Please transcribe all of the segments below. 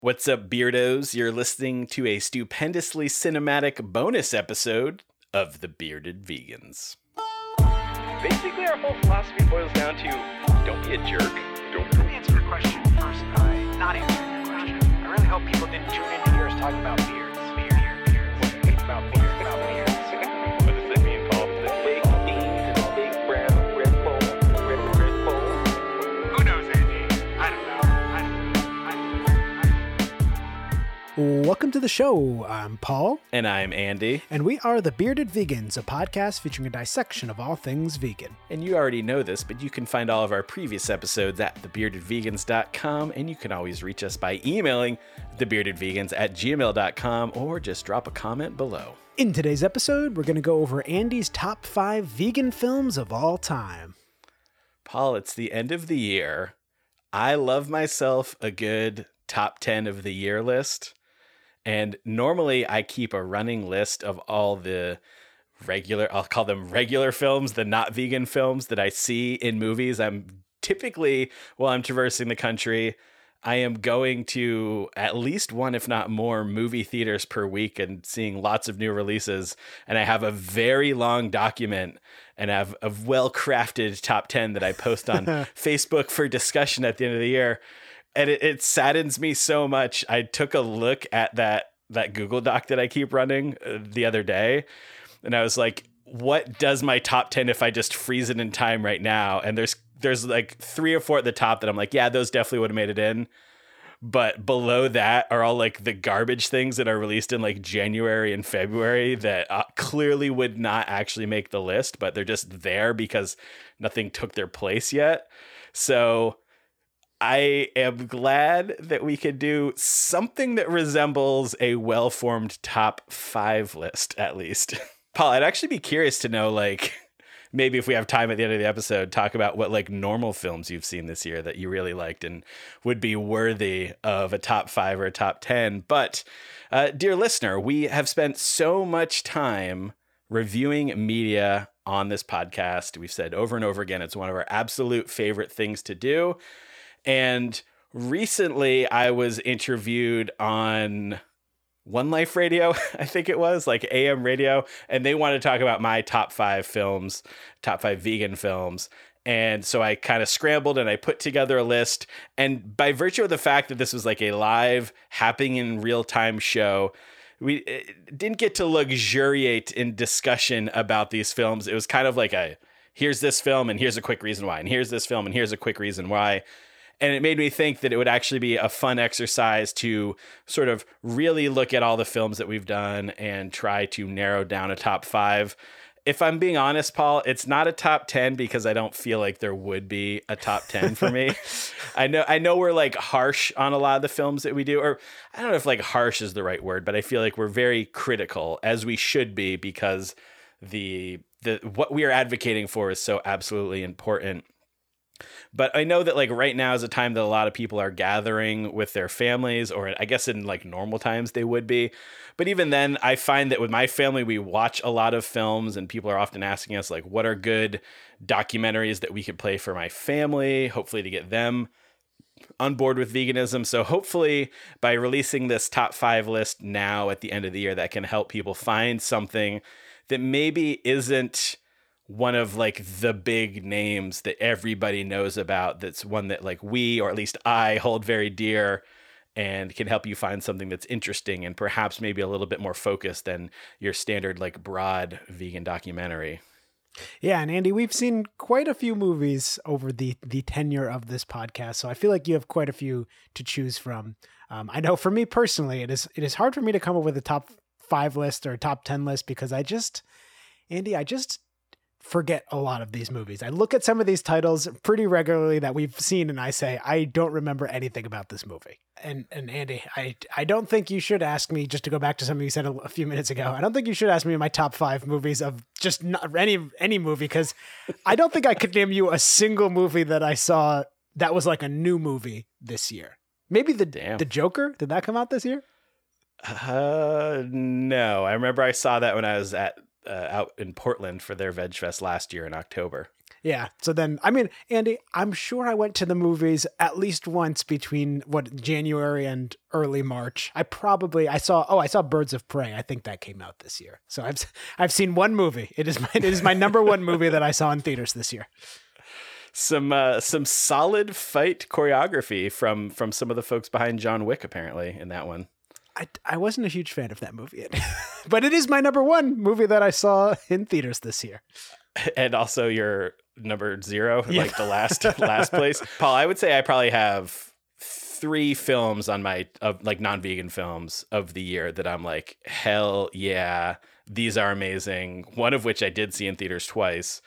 What's up, Beardos? You're listening to a stupendously cinematic bonus episode of The Bearded Vegans. Basically, our whole philosophy boils down to don't be a jerk. Let me answer your question first by not answering your question. I really hope people didn't tune in to hear us talk about beards. Beards. About beards. What does that mean, Paul? The big beans and a big brown red pole. Red pole. Who knows, Andy? I don't know. Welcome to the show. I'm Paul. And I'm Andy. And we are The Bearded Vegans, a podcast featuring a dissection of all things vegan. And you already know this, but you can find all of our previous episodes at thebeardedvegans.com, and you can always reach us by emailing thebeardedvegans@gmail.com or just drop a comment below. In today's episode, we're going to go over Andy's top 5 vegan films of all time. Paul, it's the end of the year. I love myself a good top 10 of the year list. And normally I keep a running list of all the I'll call them regular films, the not vegan films that I see in movies. I'm typically, while I'm traversing the country, I am going to at least one, if not more, movie theaters per week and seeing lots of new releases. And I have a very long document and I have a well-crafted top 10 that I post on Facebook for discussion at the end of the year. And it saddens me so much. I took a look at that Google Doc that I keep running the other day, and I was like, what does my top 10 if I just freeze it in time right now? And there's like 3 or 4 at the top that I'm like, yeah, those definitely would have made it in. But below that are all like the garbage things that are released in like January and February that clearly would not actually make the list, but they're just there because nothing took their place yet. So I am glad that we could do something that resembles a well-formed top 5 list, at least. Paul, I'd actually be curious to know, like, maybe if we have time at the end of the episode, talk about what, like, normal films you've seen this year that you really liked and would be worthy of a top 5 or a top 10. But, dear listener, we have spent so much time reviewing media on this podcast. We've said over and over again, it's one of our absolute favorite things to do. And recently I was interviewed on One Life Radio, I think it was, like AM radio, and they wanted to talk about my top 5 films, top 5 vegan films. And so I kind of scrambled and I put together a list. And by virtue of the fact that this was like a live, happening in real time show, we didn't get to luxuriate in discussion about these films. It was kind of like here's this film and here's a quick reason why, and here's this film and here's a quick reason why. And it made me think that it would actually be a fun exercise to sort of really look at all the films that we've done and try to narrow down a top 5. If I'm being honest, Paul, it's not a top 10 because I don't feel like there would be a top 10 for me. I know we're like harsh on a lot of the films that we do, or I don't know if like harsh is the right word, but I feel like we're very critical, as we should be, because the what we are advocating for is so absolutely important. But I know that like right now is a time that a lot of people are gathering with their families, or I guess in like normal times they would be. But even then, I find that with my family, we watch a lot of films and people are often asking us like, what are good documentaries that we could play for my family, hopefully to get them on board with veganism. So hopefully by releasing this top 5 list now at the end of the year, that can help people find something that maybe isn't one of like the big names that everybody knows about. That's one that like we, or at least I, hold very dear and can help you find something that's interesting and perhaps maybe a little bit more focused than your standard like broad vegan documentary. Yeah, and Andy, we've seen quite a few movies over the tenure of this podcast, so I feel like you have quite a few to choose from. I know for me personally, it is hard for me to come up with a top 5 list or a top 10 list because I just forget a lot of these movies. I look at some of these titles pretty regularly that we've seen and I say, I don't remember anything about this movie. And Andy, I don't think you should ask me, just to go back to something you said a few minutes ago, I don't think you should ask me my top 5 movies of just not any movie, because I don't think I could name you a single movie that I saw that was like a new movie this year. Maybe the Joker, did that come out this year? No, I remember I saw that when I was out in Portland for their Veg Fest last year in October. Yeah. So then, I mean, Andy, I'm sure I went to the movies at least once between January and early March. I saw Birds of Prey. I think that came out this year. So I've seen one movie. It is my number one movie that I saw in theaters this year. Some solid fight choreography from some of the folks behind John Wick, apparently, in that one. I wasn't a huge fan of that movie, but it is my number one movie that I saw in theaters this year. And also your number 0, like the last place. Paul, I would say I probably have 3 films on my like non-vegan films of the year that I'm like, hell yeah, these are amazing. One of which I did see in theaters twice.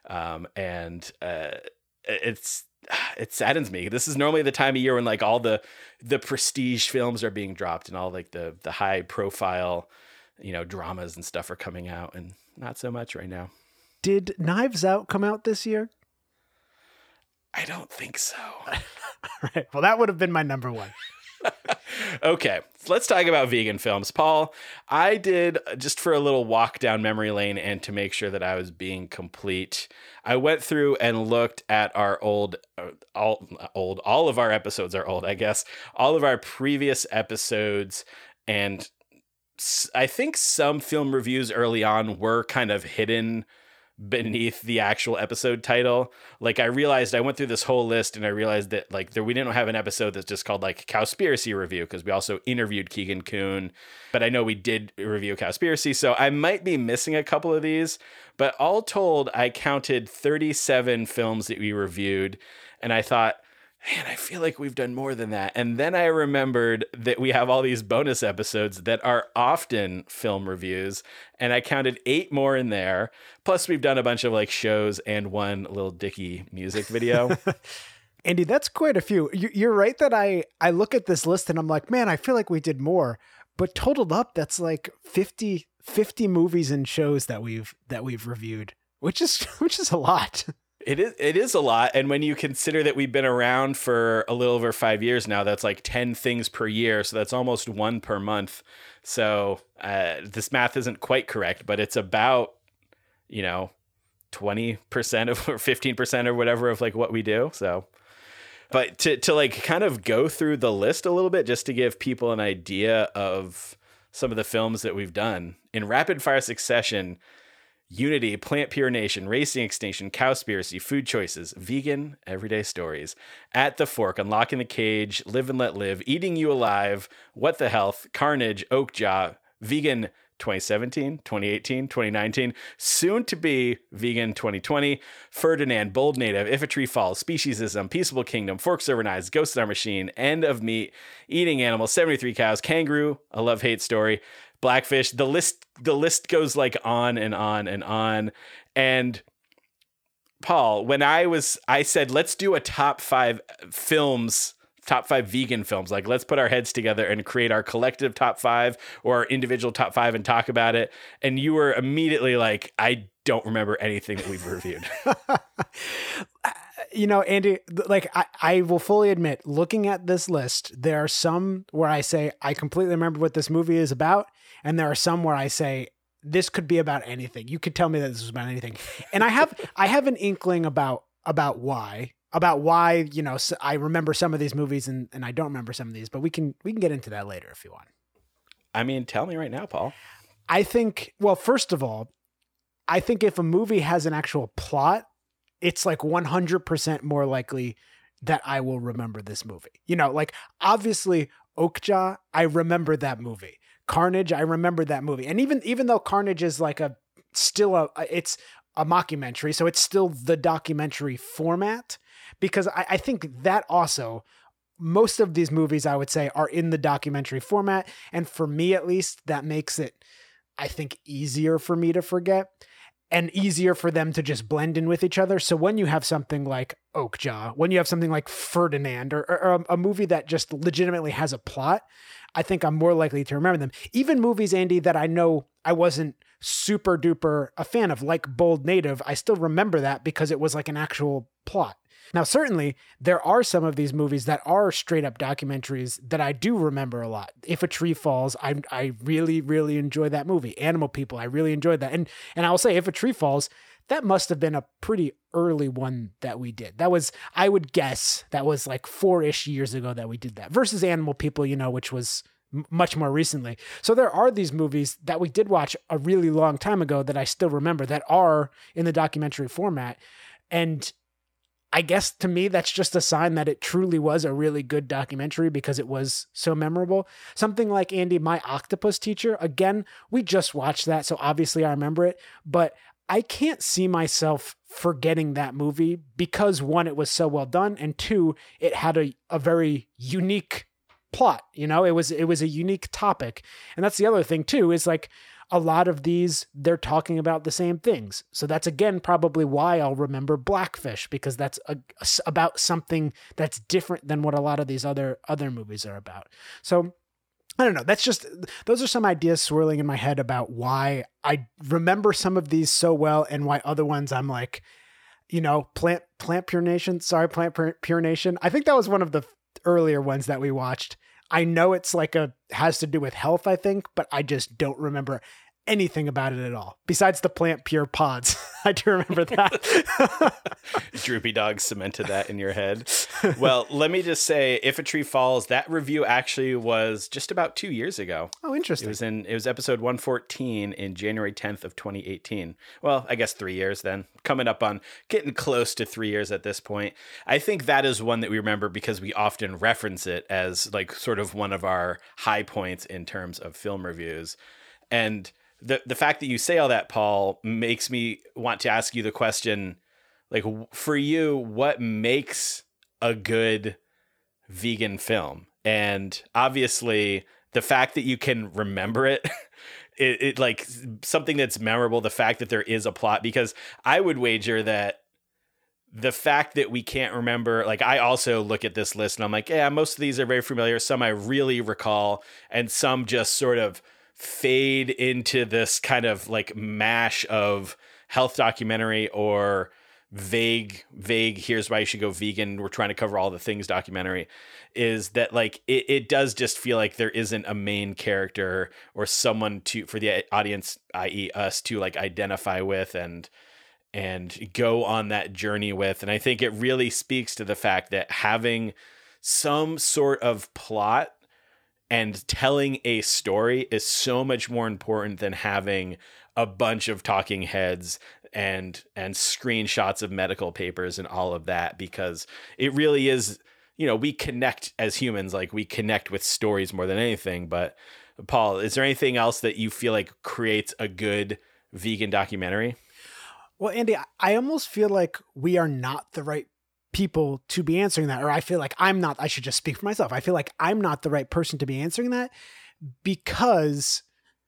It saddens me. This is normally the time of year when like all the prestige films are being dropped and all like the high profile, dramas and stuff are coming out, and not so much right now. Did Knives Out come out this year? I don't think so. Right. Well, that would have been my number one. Okay, so let's talk about vegan films. Paul, I did, just for a little walk down memory lane and to make sure that I was being complete, I went through and looked at our all of our episodes are old, I guess, all of our previous episodes, and I think some film reviews early on were kind of hidden beneath the actual episode title. Like I went through this whole list and I realized that we didn't have an episode that's just called like Cowspiracy Review, because we also interviewed Keegan Kuhn, but I know we did review Cowspiracy, so I might be missing a couple of these, but all told I counted 37 films that we reviewed, and I thought, man, I feel like we've done more than that. And then I remembered that we have all these bonus episodes that are often film reviews, and I counted 8 more in there. Plus, we've done a bunch of like shows and one Lil Dicky music video. Andy, that's quite a few. You're right that I look at this list and I'm like, man, I feel like we did more. But totaled up, that's like 50 movies and shows that we've reviewed, which is a lot. It is a lot. And when you consider that we've been around for a little over 5 years now, that's like 10 things per year. So that's almost 1 per month. So this math isn't quite correct, but it's about, 20% of or 15% or whatever of like what we do. So, but to like kind of go through the list a little bit, just to give people an idea of some of the films that we've done in rapid fire succession: Unity, Plant Pure Nation, Racing Extinction, Cowspiracy, Food Choices, Vegan, Everyday Stories, At the Fork, Unlocking the Cage, Live and Let Live, Eating You Alive, What the Health, Carnage, Oakjaw, Vegan 2017, 2018, 2019, soon to be Vegan 2020, Ferdinand, Bold Native, If a Tree Falls, Speciesism, Peaceable Kingdom, Forks Over Knives, Ghost in Our Machine, End of Meat, Eating Animals, 73 Cows, Kangaroo, A Love-Hate Story, Blackfish. The list goes like on and on and on. And Paul, when I said, let's do a top 5 vegan films, like let's put our heads together and create our collective top 5 or our individual top 5 and talk about it. And you were immediately like, I don't remember anything that we've reviewed. Andy, like I will fully admit, looking at this list, there are some where I say, I completely remember what this movie is about. And there are some where I say, this could be about anything. You could tell me that this was about anything. And I have an inkling about why, I remember some of these movies and I don't remember some of these, but we can get into that later if you want. I mean, tell me right now, Paul. I think, well, first of all, I think if a movie has an actual plot, it's like 100% more likely that I will remember this movie. Like obviously Oakjaw, I remember that movie. Carnage, I remember that movie. And even though Carnage is like it's a mockumentary, so it's still the documentary format, because I think that also, most of these movies I would say are in the documentary format. And for me, at least, that makes it, I think, easier for me to forget and easier for them to just blend in with each other. So when you have something like Oakjaw, when you have something like Ferdinand or a movie that just legitimately has a plot, I think I'm more likely to remember them. Even movies, Andy, that I know I wasn't super duper a fan of, like Bold Native, I still remember that because it was like an actual plot. Now, certainly, there are some of these movies that are straight up documentaries that I do remember a lot. If a Tree Falls, I really, really enjoy that movie. Animal People, I really enjoyed that. And I'll say, If a Tree Falls, that must have been a pretty early one that we did. That was, I would guess, that was like 4-ish years ago that we did that, versus Animal People, which was much more recently. So there are these movies that we did watch a really long time ago that I still remember that are in the documentary format. And I guess to me, that's just a sign that it truly was a really good documentary because it was so memorable. Something like, Andy, My Octopus Teacher, again, we just watched that, so obviously I remember it, but I can't see myself forgetting that movie because, one, it was so well done, and two, it had a very unique plot. It was a unique topic. And that's the other thing too, is like a lot of these, they're talking about the same things. So that's, again, probably why I'll remember Blackfish, because that's about something that's different than what a lot of these other movies are about. So I don't know. Those are some ideas swirling in my head about why I remember some of these so well and why other ones I'm like, Plant Pure Nation. Sorry, Plant Pure Nation. I think that was one of the earlier ones that we watched. I know it's has to do with health, I think, but I just don't remember anything about it at all. Besides the Plant Pure pods. I do remember that. Droopy Dog cemented that in your head. Well, let me just say, If a Tree Falls, that review actually was just about 2 years ago. Oh, interesting. It was episode 114 in January 10th of 2018. Well, I guess 3 years then. Coming up on getting close to 3 years at this point. I think that is one that we remember because we often reference it as sort of one of our high points in terms of film reviews. And the fact that you say all that, Paul, makes me want to ask you the question, for you, what makes a good vegan film? And obviously the fact that you can remember it, it something that's memorable, the fact that there is a plot, because I would wager that the fact that we can't remember, I also look at this list and I'm like, yeah, most of these are very familiar. Some I really recall, and some just sort of fade into this kind of mash of health documentary or vague, here's why you should go vegan, we're trying to cover all the things documentary, is that it does just feel like there isn't a main character or someone for the audience, i.e. us, to identify with and go on that journey with. And I think it really speaks to the fact that having some sort of plot and telling a story is so much more important than having a bunch of talking heads and screenshots of medical papers and all of that, because it really is, we connect as humans, we connect with stories more than anything. But Paul, is there anything else that you feel like creates a good vegan documentary? Well, Andy, I almost feel like we are not the right people to be answering that, or I feel like I should just speak for myself. I feel like I'm not the right person to be answering that because,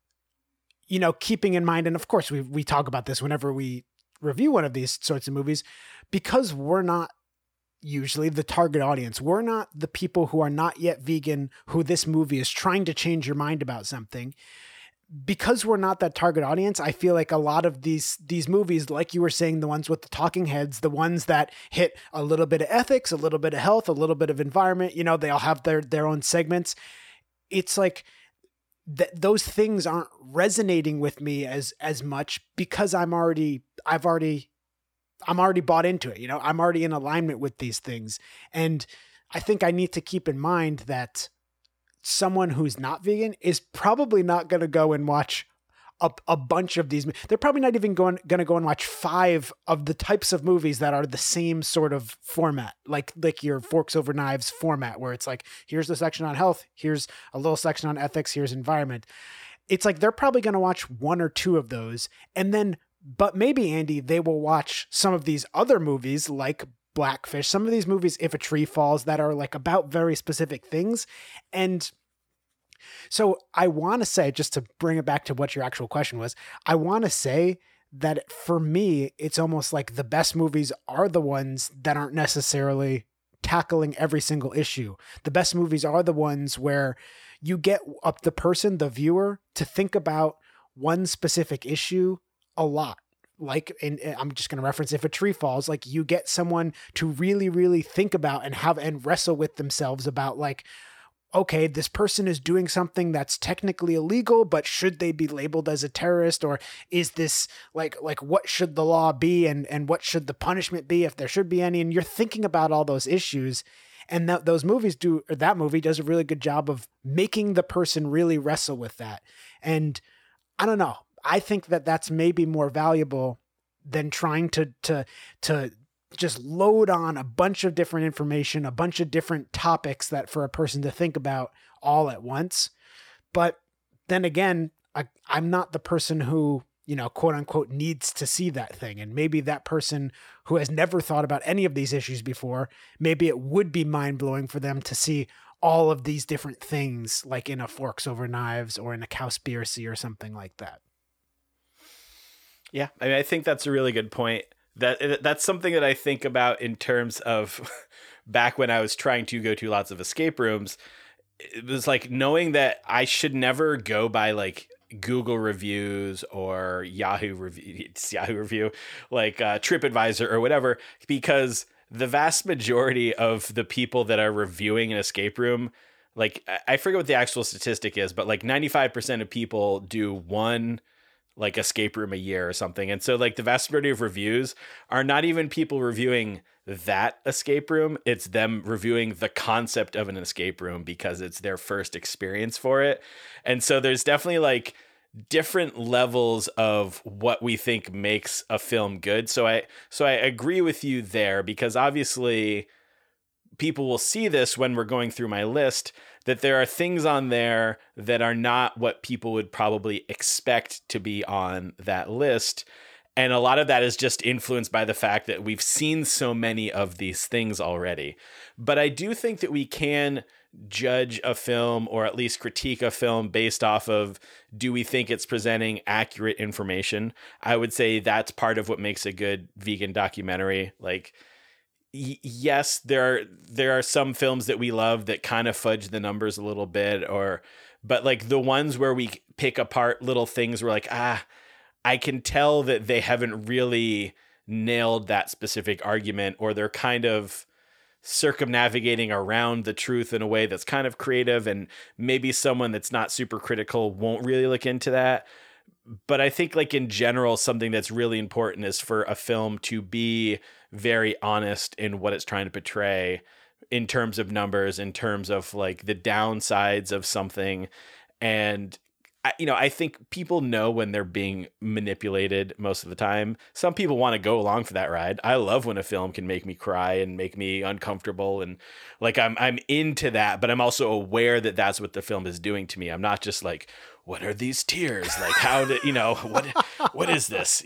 keeping in mind, and of course we talk about this whenever we review one of these sorts of movies, because we're not usually the target audience. We're not the people who are not yet vegan, who this movie is trying to change your mind about something. Because we're not that target audience, I feel like a lot of these movies, like you were saying, the ones with the talking heads, the ones that hit a little bit of ethics, a little bit of health, a little bit of environment, they all have their own segments. It's like those things aren't resonating with me as much because I'm already bought into it. I'm already in alignment with these things. And I think I need to keep in mind that someone who's not vegan is probably not going to go and watch a bunch of these. They're probably not even going to go and watch 5 of the types of movies that are the same sort of format, like your Forks Over Knives format, where it's here's the section on health, here's a little section on ethics, here's environment. It's they're probably going to watch 1 or 2 of those. And then, but maybe, Andy, they will watch some of these other movies like Blackfish, some of these movies, If a Tree Falls, that are about very specific things. And so I want to say, just to bring it back to what your actual question was, I want to say that for me, it's almost like the best movies are the ones that aren't necessarily tackling every single issue. The best movies are the ones where you get up the person, the viewer, to think about one specific issue a lot. And I'm just going to reference If a Tree Falls, you get someone to really, really think about and wrestle with themselves about okay, this person is doing something that's technically illegal, but should they be labeled as a terrorist? Or is this like what should the law be, and what should the punishment be, if there should be any? And you're thinking about all those issues. And that movie does a really good job of making the person really wrestle with that. And I don't know, I think that that's maybe more valuable than trying to just load on a bunch of different information, a bunch of different topics that for a person to think about all at once. But then again, I'm not the person who, quote unquote, needs to see that thing. And maybe that person who has never thought about any of these issues before, maybe it would be mind blowing for them to see all of these different things, like in a Forks Over Knives or in a Cowspiracy or something like that. Yeah, I mean, I think that's a really good point. That's something that I think about in terms of back when I was trying to go to lots of escape rooms. It was like knowing that I should never go by like Google reviews or Yahoo review, like TripAdvisor or whatever, because the vast majority of the people that are reviewing an escape room, like I forget what the actual statistic is, but like 95% of people do one like escape room a year or something. And so like the vast majority of reviews are not even people reviewing that escape room. It's them reviewing the concept of an escape room because it's their first experience for it. And so there's definitely like different levels of what we think makes a film good. So I agree with you there, because obviously people will see this when we're going through my list, that there are things on there that are not what people would probably expect to be on that list. And a lot of that is just influenced by the fact that we've seen so many of these things already. But I do think that we can judge a film, or at least critique a film, based off of, do we think it's presenting accurate information? I would say that's part of what makes a good vegan documentary. Like, yes, there are some films that we love that kind of fudge the numbers a little bit, but like the ones where we pick apart little things, we're like, I can tell that they haven't really nailed that specific argument, or they're kind of circumnavigating around the truth in a way that's kind of creative, and maybe someone that's not super critical won't really look into that. But I think like in general, something that's really important is for a film to be very honest in what it's trying to portray in terms of numbers, in terms of like the downsides of something. And I think people know when they're being manipulated most of the time. Some people want to go along for that ride. I love when a film can make me cry and make me uncomfortable, and like I'm into that, but I'm also aware that that's what the film is doing to me. I'm not just like, what are these tears? Like, how did, what is this,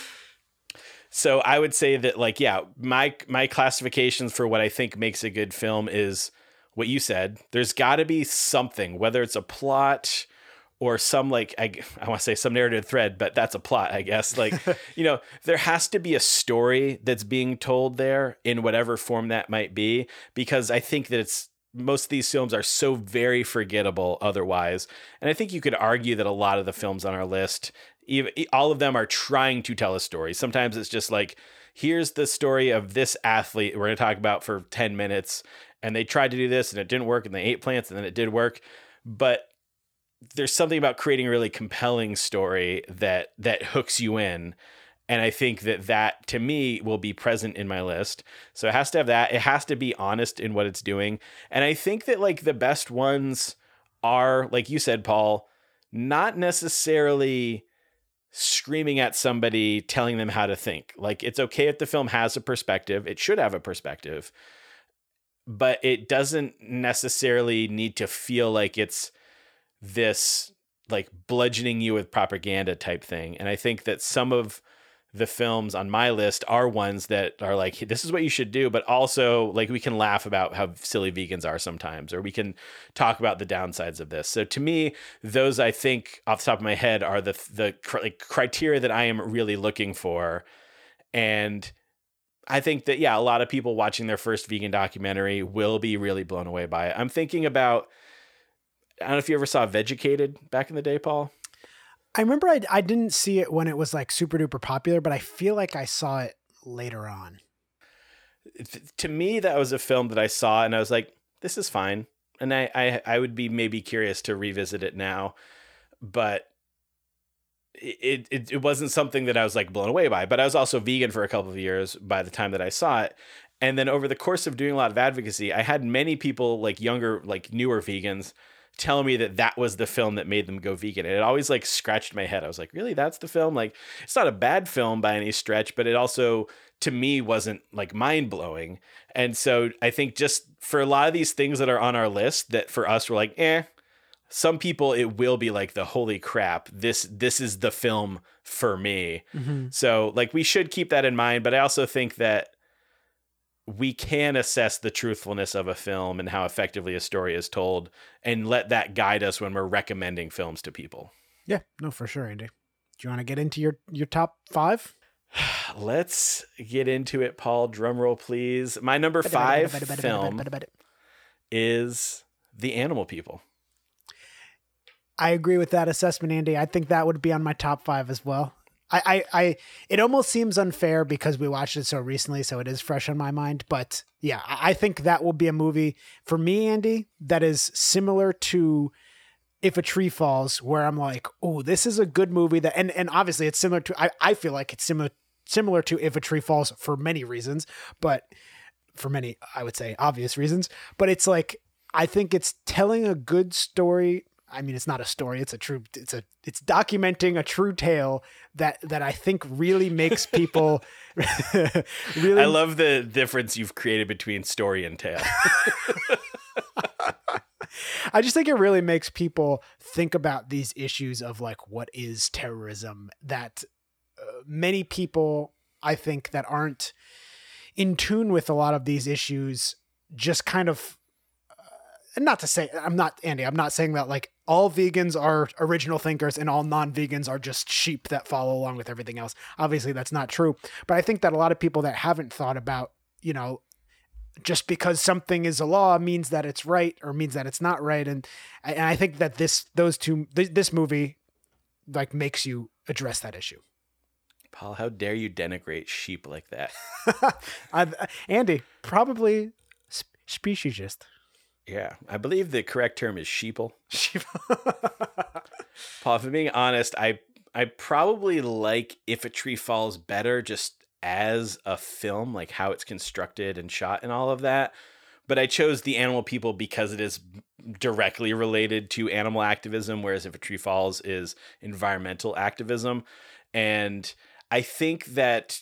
So I would say that like, yeah, my classifications for what I think makes a good film is what you said. There's got to be something, whether it's a plot or some like, I want to say some narrative thread, but that's a plot, I guess. Like, there has to be a story that's being told there in whatever form that might be, because I think that most of these films are so very forgettable otherwise. And I think you could argue that a lot of the films on our list, even all of them, are trying to tell a story. Sometimes it's just like, here's the story of this athlete we're going to talk about for 10 minutes. And they tried to do this and it didn't work, and they ate plants and then it did work. But there's something about creating a really compelling story that hooks you in. And I think that to me will be present in my list. So it has to have that. It has to be honest in what it's doing. And I think that like the best ones are, like you said, Paul, not necessarily screaming at somebody, telling them how to think. Like, it's okay if the film has a perspective. It should have a perspective, but it doesn't necessarily need to feel like it's this like bludgeoning you with propaganda type thing. And I think that some of the films on my list are ones that are like, this is what you should do, but also like we can laugh about how silly vegans are sometimes, or we can talk about the downsides of this. So to me, those, I think off the top of my head, are the criteria that I am really looking for. And I think that, yeah, a lot of people watching their first vegan documentary will be really blown away by it. I'm thinking about, I don't know if you ever saw Vegucated back in the day, Paul. I remember I didn't see it when it was like super duper popular, but I feel like I saw it later on. To me, that was a film that I saw and I was like, this is fine. and I would be maybe curious to revisit it now, but it wasn't something that I was like blown away by. But I was also vegan for a couple of years by the time that I saw it. And then over the course of doing a lot of advocacy, I had many people, like younger, like newer vegans, telling me that that was the film that made them go vegan. And it always like scratched my head. I was like, really, that's the film? Like, it's not a bad film by any stretch, but it also, to me, wasn't like mind blowing. And so I think just for a lot of these things that are on our list that for us were like, some people it will be like the holy crap, this is the film for me. So like we should keep that in mind, but I also think that we can assess the truthfulness of a film and how effectively a story is told and let that guide us when we're recommending films to people. Yeah, no, for sure, Andy. Do you want to get into your top 5? Let's get into it, Paul. Drum roll, please. My number 5 film is The Animal People. I agree with that assessment, Andy. I think that would be on my top 5 as well. It almost seems unfair because we watched it so recently, so it is fresh on my mind. But yeah, I think that will be a movie for me, Andy, that is similar to If a Tree Falls, where I'm like, oh, this is a good movie that, and obviously it's similar to, I feel like it's similar to If a Tree Falls for many reasons, but for many, I would say obvious reasons, but it's like, I think it's telling a good story. I mean, it's not a story. It's documenting a true tale that I think really makes people really. I love the difference you've created between story and tale. I just think it really makes people think about these issues of like, what is terrorism, that many people, I think, that aren't in tune with a lot of these issues just kind of, and not to say, I'm not saying that like all vegans are original thinkers and all non-vegans are just sheep that follow along with everything else. Obviously that's not true. But I think that a lot of people that haven't thought about, just because something is a law means that it's right or means that it's not right. And I think that this movie like makes you address that issue. Paul, how dare you denigrate sheep like that? Andy, probably speciesist. Yeah, I believe the correct term is sheeple. Paul, if I'm being honest, I probably like If a Tree Falls better just as a film, like how it's constructed and shot and all of that. But I chose The Animal People because it is directly related to animal activism, whereas If a Tree Falls is environmental activism. And I think that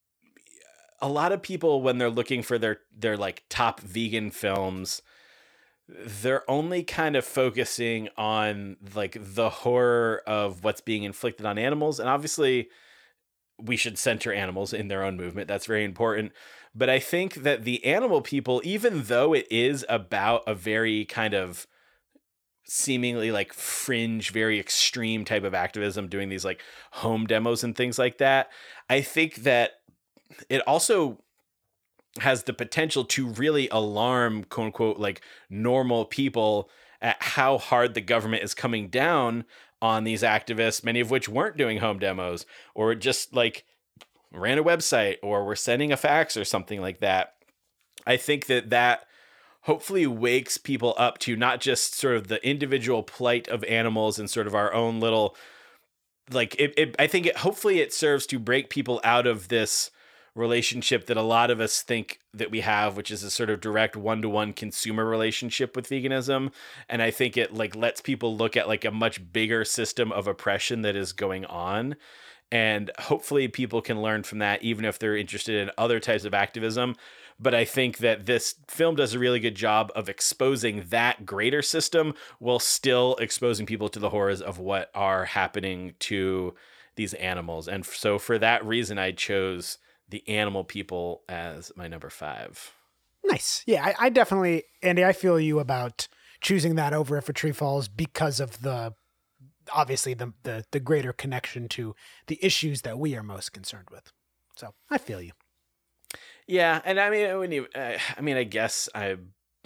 a lot of people, when they're looking for their like top vegan films, they're only kind of focusing on like the horror of what's being inflicted on animals. And obviously we should center animals in their own movement. That's very important. But I think that The Animal People, even though it is about a very kind of seemingly like fringe, very extreme type of activism, doing these like home demos and things like that, I think that it also has the potential to really alarm, quote unquote, like normal people at how hard the government is coming down on these activists, many of which weren't doing home demos or just like ran a website or were sending a fax or something like that. I think that hopefully wakes people up to not just sort of the individual plight of animals and sort of our own little, like I think hopefully it serves to break people out of this relationship that a lot of us think that we have, which is a sort of direct one-to-one consumer relationship with veganism. And I think it like lets people look at like a much bigger system of oppression that is going on. And hopefully people can learn from that, even if they're interested in other types of activism. But I think that this film does a really good job of exposing that greater system while still exposing people to the horrors of what are happening to these animals. And so for that reason, I chose The Animal People as my number 5. Nice. Yeah, I definitely, Andy, I feel you about choosing that over If a Tree Falls because of obviously the greater connection to the issues that we are most concerned with. So I feel you. Yeah. And I mean, I guess I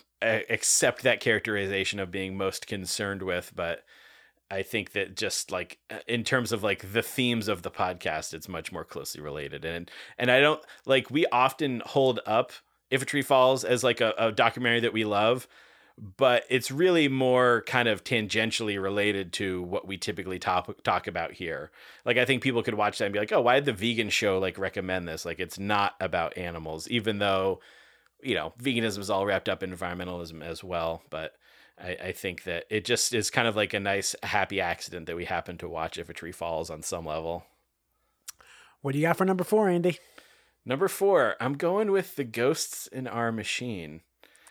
accept that characterization of being most concerned with, but I think that just like in terms of like the themes of the podcast, it's much more closely related. And I don't like, we often hold up If a Tree Falls as like a documentary that we love, but it's really more kind of tangentially related to what we typically talk about here. Like, I think people could watch that and be like, oh, why did the vegan show like recommend this? Like, it's not about animals, even though, you know, veganism is all wrapped up in environmentalism as well. But I think that it just is kind of like a nice happy accident that we happen to watch If a Tree Falls on some level. What do you got for number 4, Andy? Number 4, I'm going with The Ghosts in Our Machine.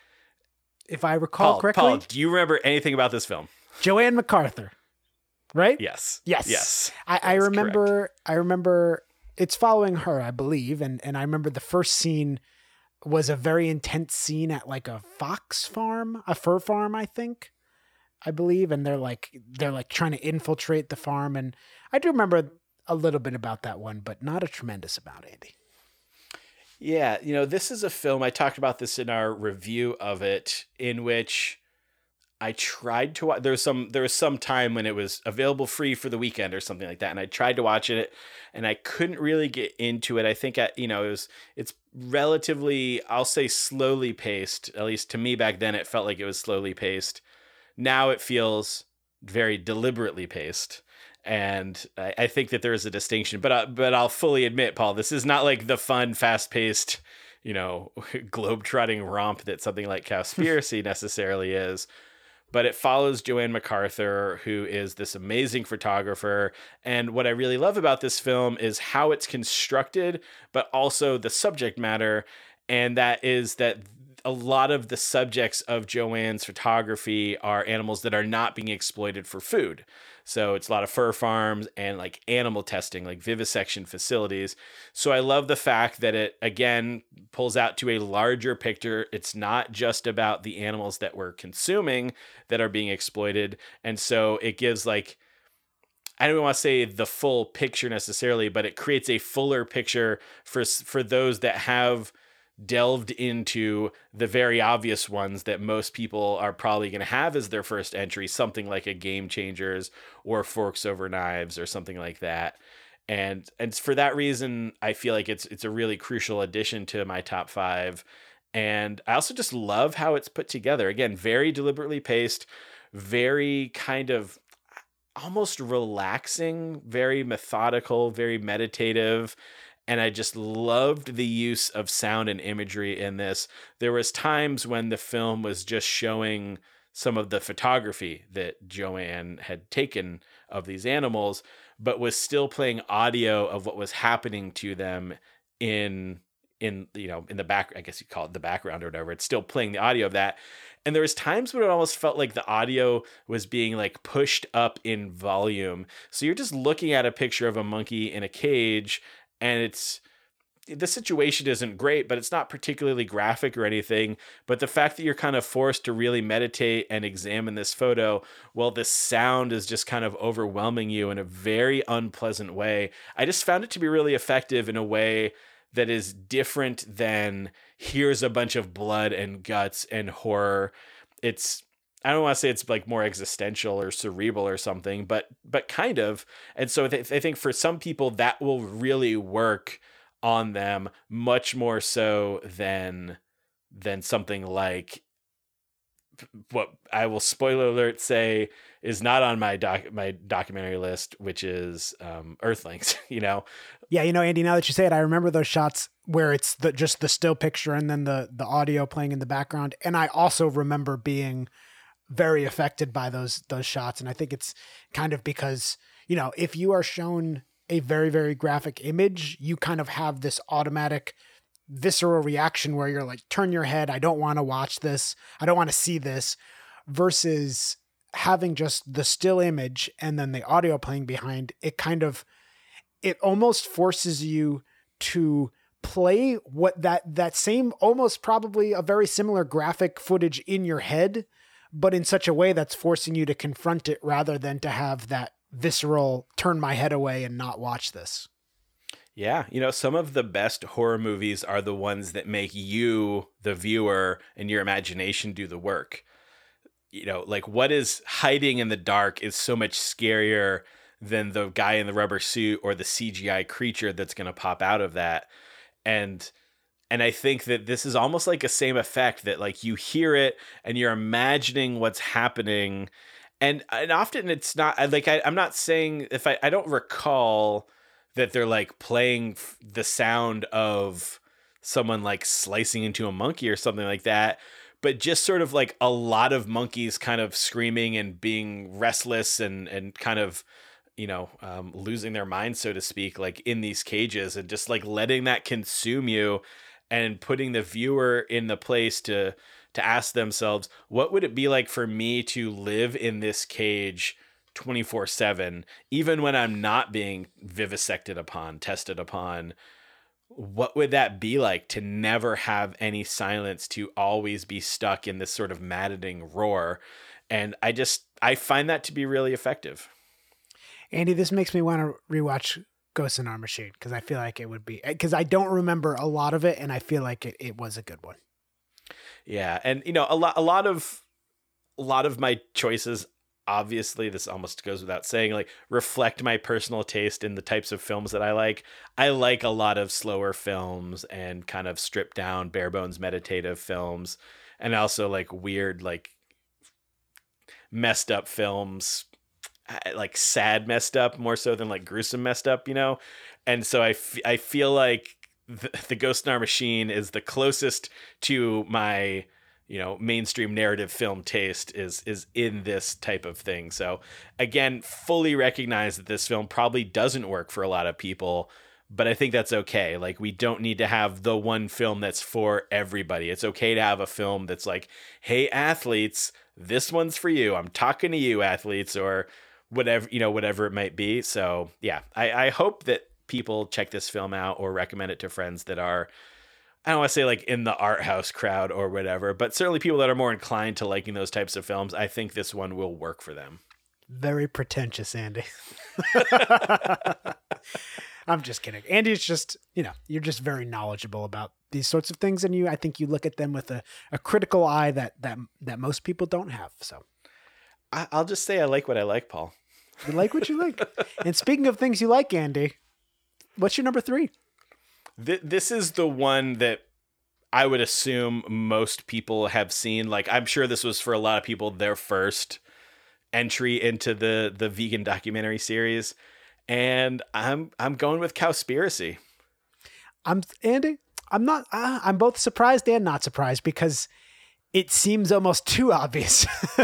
If I recall correctly, Paul, do you remember anything about this film? Joanne MacArthur, right? Yes. Yes. Yes. I That's remember. correct. I remember it's following her, I believe, and I remember the first scene was a very intense scene at like a fox farm, a fur farm, I believe, and they're like trying to infiltrate the farm, and I do remember a little bit about that one, but not a tremendous amount, Andy. Yeah, you know, this is a film, I talked about this in our review of it, in which I tried to watch. There was some time when it was available free for the weekend or something like that, and I tried to watch it, and I couldn't really get into it. I think it's relatively, I'll say, slowly paced. At least to me back then, it felt like it was slowly paced. Now it feels very deliberately paced, and I think that there is a distinction. But I'll fully admit, Paul, this is not like the fun, fast paced, you know, globe-trotting romp that something like Cowspiracy necessarily is. But it follows Joanne MacArthur, who is this amazing photographer. And what I really love about this film is how it's constructed, but also the subject matter. And that is that a lot of the subjects of Joanne's photography are animals that are not being exploited for food. So it's a lot of fur farms and like animal testing, like vivisection facilities. So I love the fact that it, again, pulls out to a larger picture. It's not just about the animals that we're consuming that are being exploited. And so it gives like, I don't want to say the full picture necessarily, but it creates a fuller picture for those that have delved into the very obvious ones that most people are probably going to have as their first entry, something like a Game Changers or Forks Over Knives or something like that. And for that reason, I feel like it's a really crucial addition to my top 5. And I also just love how it's put together. Again, very deliberately paced, very kind of almost relaxing, very methodical, very meditative. And I just loved the use of sound and imagery in this. There was times when the film was just showing some of the photography that Joanne had taken of these animals, but was still playing audio of what was happening to them in the back, I guess you call it the background or whatever. It's still playing the audio of that. And there was times when it almost felt like the audio was being like pushed up in volume. So you're just looking at a picture of a monkey in a cage, and the situation isn't great, but it's not particularly graphic or anything. But the fact that you're kind of forced to really meditate and examine this photo, well, the sound is just kind of overwhelming you in a very unpleasant way. I just found it to be really effective in a way that is different than here's a bunch of blood and guts and horror. I don't want to say it's like more existential or cerebral or something, but kind of. And so I think for some people that will really work on them much more so than something like what I will, spoiler alert, say is not on my documentary list, which is Earthlings, you know? Yeah, you know, Andy, now that you say it, I remember those shots where it's just the still picture and then the audio playing in the background. And I also remember being very affected by those shots. And I think it's kind of because, you know, if you are shown a very, very graphic image, you kind of have this automatic visceral reaction where you're like, turn your head. I don't want to watch this. I don't want to see this, versus having just the still image and then the audio playing behind it. It almost forces you to play what that same, almost probably a very similar graphic footage in your head, but in such a way that's forcing you to confront it rather than to have that visceral turn my head away and not watch this. Yeah. You know, some of the best horror movies are the ones that make you, the viewer, and your imagination do the work. You know, like what is hiding in the dark is so much scarier than the guy in the rubber suit or the CGI creature that's going to pop out of that. And And I think that this is almost like a same effect, that like you hear it and you're imagining what's happening. And often it's not I'm not saying, if I don't recall that they're like playing the sound of someone like slicing into a monkey or something like that, but just sort of like a lot of monkeys kind of screaming and being restless and kind of, losing their minds, so to speak, like in these cages, and just like letting that consume you and putting the viewer in the place to ask themselves, what would it be like for me to live in this cage 24/7, even when I'm not being vivisected upon, tested upon? What would that be like to never have any silence, to always be stuck in this sort of maddening roar? And I find that to be really effective. Andy, this makes me want to rewatch Ghost in Our Machine, because I feel like it would be, because I don't remember a lot of it, and I feel like it was a good one. Yeah, and a lot of my choices, obviously, this almost goes without saying, like, reflect my personal taste in the types of films that I like. I like a lot of slower films and kind of stripped down, bare bones meditative films, and also like weird, like messed up films, like sad messed up more so than like gruesome messed up, And so I feel like the Ghost in Our Machine is the closest to my, mainstream narrative film taste is in this type of thing. So again, fully recognize that this film probably doesn't work for a lot of people, but I think that's okay. Like, we don't need to have the one film that's for everybody. It's okay to have a film that's like, hey, athletes, this one's for you. I'm talking to you, athletes, or whatever it might be. So yeah, I hope that people check this film out or recommend it to friends that are, I don't want to say like in the art house crowd or whatever, but certainly people that are more inclined to liking those types of films. I think this one will work for them. Very pretentious, Andy. I'm just kidding. Andy, it's just, you're just very knowledgeable about these sorts of things. And I think you look at them with a critical eye that most people don't have. So I'll just say I like what I like, Paul. You like what you like. And speaking of things you like, Andy, what's your number 3? This is the one that I would assume most people have seen. Like, I'm sure this was for a lot of people their first entry into the vegan documentary series, and I'm going with Cowspiracy. Andy. I'm both surprised and not surprised, because it seems almost too obvious.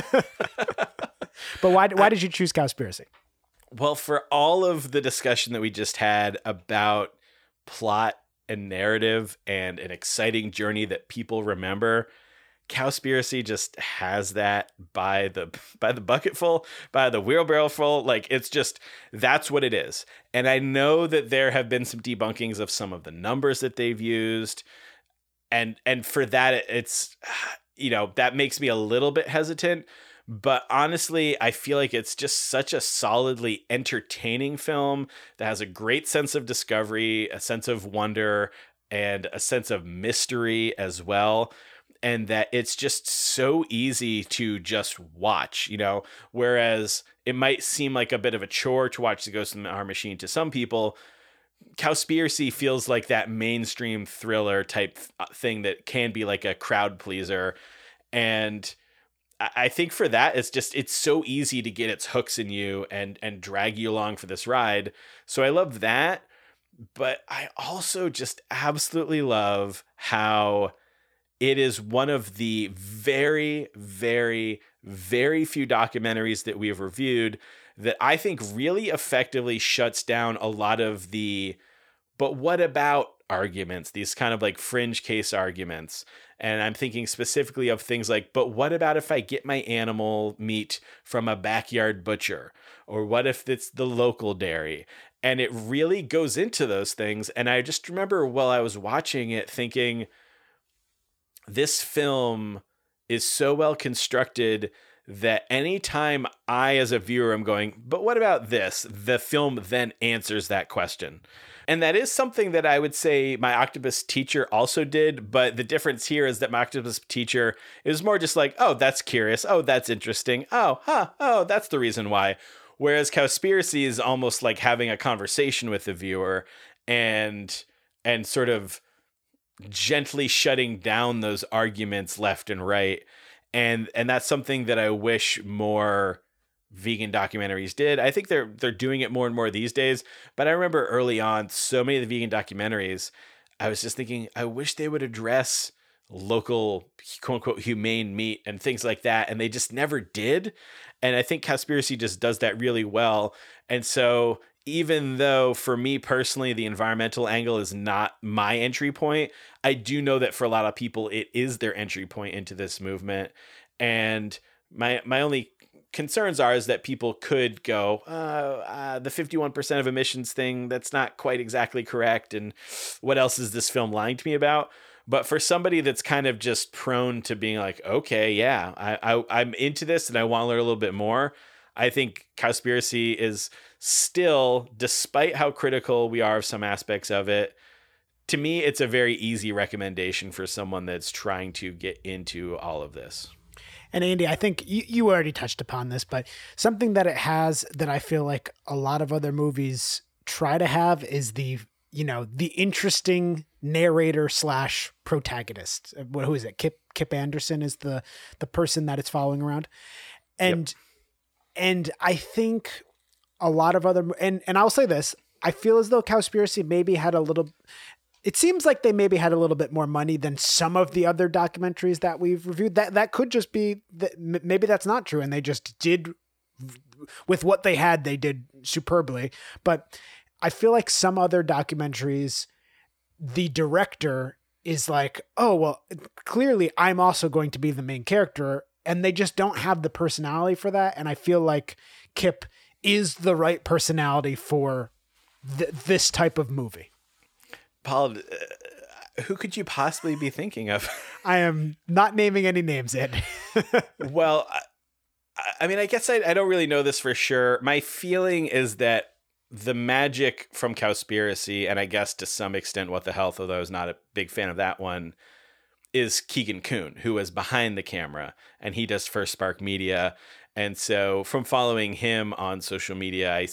But why did you choose Cowspiracy? Well, for all of the discussion that we just had about plot and narrative and an exciting journey that people remember, Cowspiracy just has that by the bucketful, by the wheelbarrow full. Like, it's just, that's what it is. And I know that there have been some debunkings of some of the numbers that they've used. And for that, it's, that makes me a little bit hesitant. But honestly, I feel like it's just such a solidly entertaining film that has a great sense of discovery, a sense of wonder, and a sense of mystery as well. And that it's just so easy to just watch, whereas it might seem like a bit of a chore to watch The Ghost in Our Machine to some people. Cowspiracy feels like that mainstream thriller type thing that can be like a crowd pleaser. And I think for that, it's so easy to get its hooks in you and drag you along for this ride. So I love that. But I also just absolutely love how it is one of the very, very, very few documentaries that we have reviewed that I think really effectively shuts down a lot of the but what about arguments, these kind of like fringe case arguments. And I'm thinking specifically of things like, but what about if I get my animal meat from a backyard butcher? Or what if it's the local dairy? And it really goes into those things. And I just remember while I was watching it thinking, this film is so well constructed that anytime I, as a viewer, am going, but what about this? The film then answers that question. And that is something that I would say my octopus teacher also did. But the difference here is that my octopus teacher is more just like, oh, that's curious. Oh, that's interesting. Oh, oh, that's the reason why. Whereas Cowspiracy is almost like having a conversation with the viewer and sort of gently shutting down those arguments left and right. And that's something that I wish more vegan documentaries did. I think they're doing it more and more these days. But I remember early on, so many of the vegan documentaries, I was just thinking, I wish they would address local quote unquote humane meat and things like that. And they just never did. And I think Cowspiracy just does that really well. And so even though for me personally, the environmental angle is not my entry point, I do know that for a lot of people, it is their entry point into this movement. And my only concerns is that people could go, the 51% of emissions thing, that's not quite exactly correct. And what else is this film lying to me about? But for somebody that's kind of just prone to being like, okay, yeah, I'm into this and I want to learn a little bit more, I think Cowspiracy is still, despite how critical we are of some aspects of it, to me, it's a very easy recommendation for someone that's trying to get into all of this. And Andy, I think you already touched upon this, but something that it has that I feel like a lot of other movies try to have is the interesting narrator / protagonist. Who is it? Kip Anderson is the person that it's following around. And Yep. And I think a lot of other, and I'll say this, I feel as though Cowspiracy maybe had it seems like they maybe had a little bit more money than some of the other documentaries that we've reviewed. That could just be that maybe that's not true. And they just did with what they had, they did superbly. But I feel like some other documentaries, the director is like, oh, well, clearly I'm also going to be the main character. And they just don't have the personality for that. And I feel like Kip is the right personality for this type of movie. Paul, who could you possibly be thinking of? I am not naming any names, Ed. Well, I mean, I guess I don't really know this for sure. My feeling is that the magic from Cowspiracy, and I guess to some extent What the Health, although I was not a big fan of that one, is Keegan Kuhn, who is behind the camera, and he does First Spark Media. And so from following him on social media,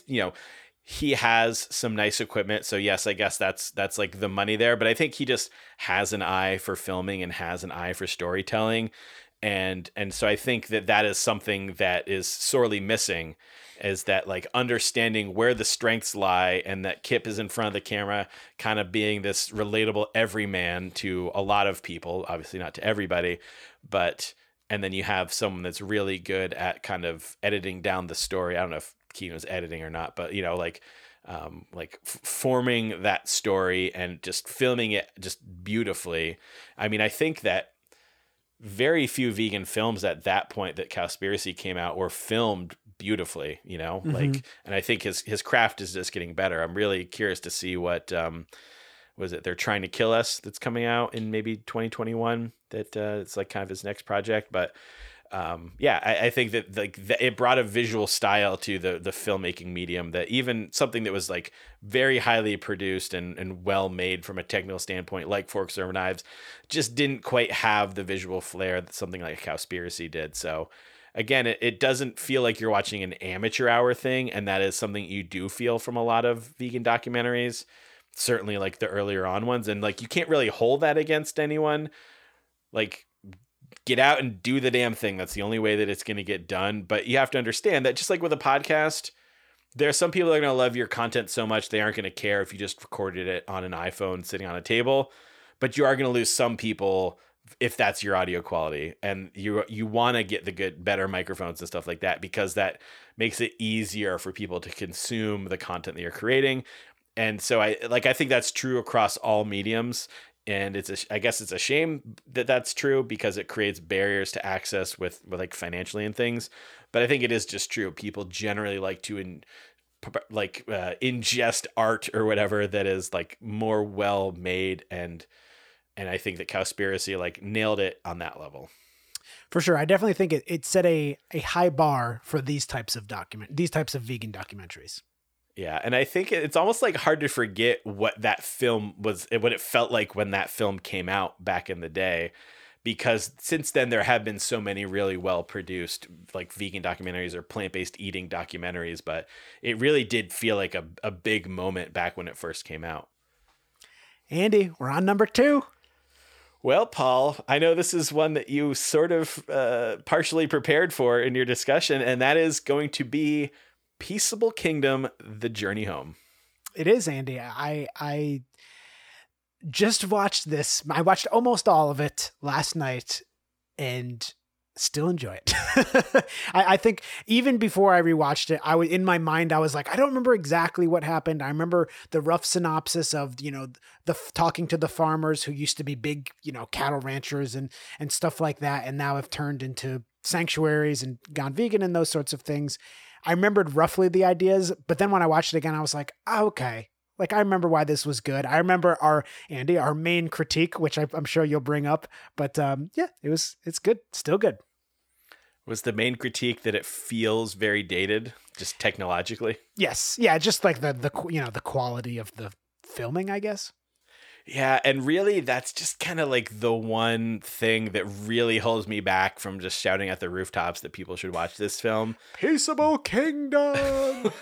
he has some nice equipment. So yes, I guess that's like the money there, but I think he just has an eye for filming and has an eye for storytelling. And so I think that is something that is sorely missing, is that like understanding where the strengths lie, and that Kip is in front of the camera kind of being this relatable everyman to a lot of people, obviously not to everybody, and then you have someone that's really good at kind of editing down the story. I don't know if Keegan was editing or not, but forming that story and just filming it just beautifully. I mean, I think that very few vegan films at that point that Cowspiracy came out were filmed beautifully, and I think his craft is just getting better. I'm really curious to see what was it They're Trying to Kill Us that's coming out in maybe 2021, that it's like kind of his next project. But I think that it brought a visual style to the filmmaking medium, that even something that was like very highly produced and well made from a technical standpoint, like Forks Over Knives, just didn't quite have the visual flair that something like Cowspiracy did. So again, it doesn't feel like you're watching an amateur hour thing, and that is something you do feel from a lot of vegan documentaries, certainly like the earlier on ones. And like, you can't really hold that against anyone. Like, get out and do the damn thing. That's the only way that it's going to get done. But you have to understand that just like with a podcast, there are some people that are going to love your content so much they aren't going to care if you just recorded it on an iPhone sitting on a table. But you are going to lose some people if that's your audio quality, and you want to get the better microphones and stuff like that, because that makes it easier for people to consume the content that you're creating. And so I think that's true across all mediums. And I guess it's a shame that that's true, because it creates barriers to access with like financially and things. But I think it is just true. People generally like to ingest art or whatever that is like more well made, and I think that Cowspiracy like nailed it on that level. For sure. I definitely think it set a high bar for these types of vegan documentaries. Yeah, and I think it's almost like hard to forget what that film was, what it felt like when that film came out back in the day, because since then there have been so many really well produced like vegan documentaries or plant-based eating documentaries, but it really did feel like a big moment back when it first came out. Andy, we're on number 2. Well, Paul, I know this is one that you sort of partially prepared for in your discussion, and that is going to be Peaceable Kingdom: The Journey Home. It is, Andy. I just watched this. I watched almost all of it last night and still enjoy it. I think even before I rewatched it, in my mind, I was like, I don't remember exactly what happened. I remember the rough synopsis of, talking to the farmers who used to be big, cattle ranchers and stuff like that. And now have turned into sanctuaries and gone vegan and those sorts of things. I remembered roughly the ideas, but then when I watched it again, I was like, oh, okay. Like, I remember why this was good. I remember our main critique, which I'm sure you'll bring up, but yeah, it's good. Still good. Was the main critique that it feels very dated, just technologically? Yes. Yeah. Just like the quality of the filming, I guess. Yeah. And really, that's just kind of like the one thing that really holds me back from just shouting at the rooftops that people should watch this film. Peaceable Kingdom.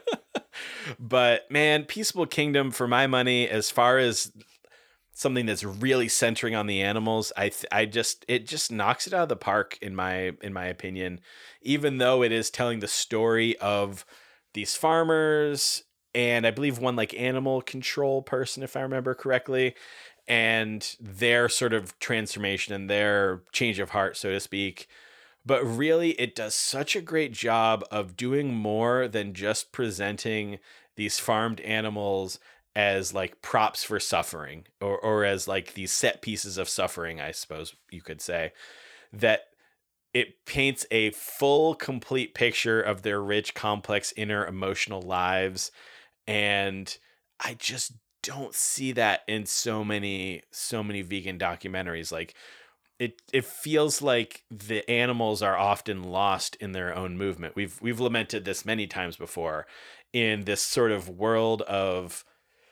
But man, Peaceable Kingdom, for my money, as far as something that's really centering on the animals, it just knocks it out of the park in my opinion, even though it is telling the story of these farmers and I believe one like animal control person, if I remember correctly, and their sort of transformation and their change of heart, so to speak. But really, it does such a great job of doing more than just presenting these farmed animals as like props for suffering or as like these set pieces of suffering, I suppose you could say. That it paints a full, complete picture of their rich, complex inner emotional lives. And I just don't see that in so many vegan documentaries. Like, it feels like the animals are often lost in their own movement. We've lamented this many times before in this sort of world of,